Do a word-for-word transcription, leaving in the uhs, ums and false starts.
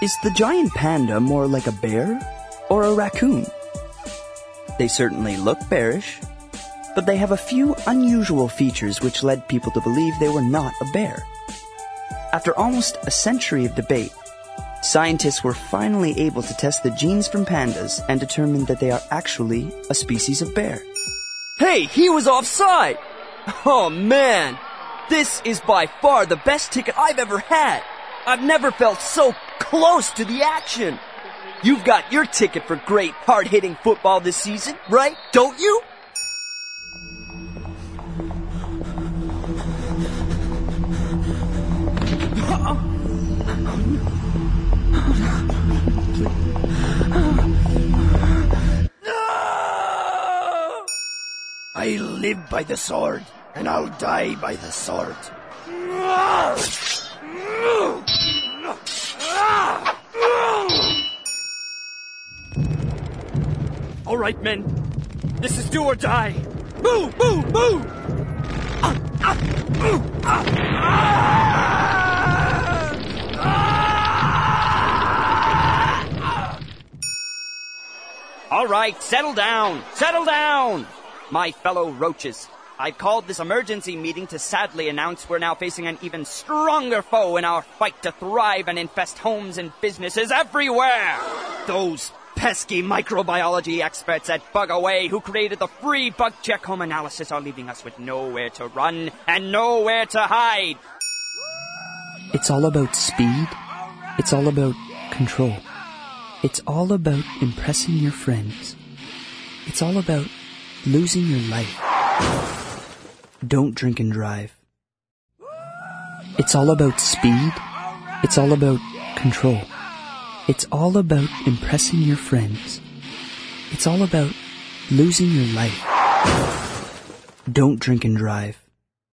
Is the giant panda more like a bear or a raccoon? They certainly look bearish, but they have a few unusual features which led people to believe they were not a bear. After almost a century of debate, scientists were finally able to test the genes from pandas and determine that they are actually a species of bear. Hey, he was offside! Oh man, this is by far the best ticket I've ever had. I've never felt so close to the action. You've got your ticket for great hard-hitting football this season, right? Don't you? I live by the sword, and I'll die by the sword. All right, men. This is do or die. Move, move, move! All right, settle down, settle down! My fellow roaches, I've called this emergency meeting to sadly announce we're now facing an even stronger foe in our fight to thrive and infest homes and businesses everywhere. Those pesky microbiology experts at Bugaway who created the free bug check home analysis are leaving us with nowhere to run and nowhere to hide. It's all about speed. It's all about control. It's all about impressing your friends. It's all about losing your life. Don't drink and drive. It's all about speed. It's all about control. It's all about impressing your friends. It's all about losing your life. Don't drink and drive.